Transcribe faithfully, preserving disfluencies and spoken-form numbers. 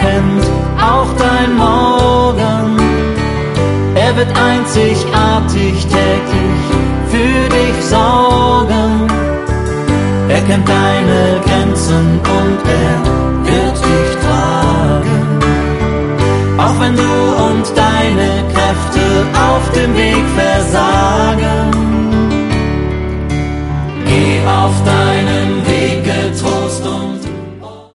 kennt auch dein Morgen. Er wird einzigartig täglich für dich sorgen. Er kennt deine Grenzen und er wird dich tragen. Auch wenn du und deine Kräfte auf dem Weg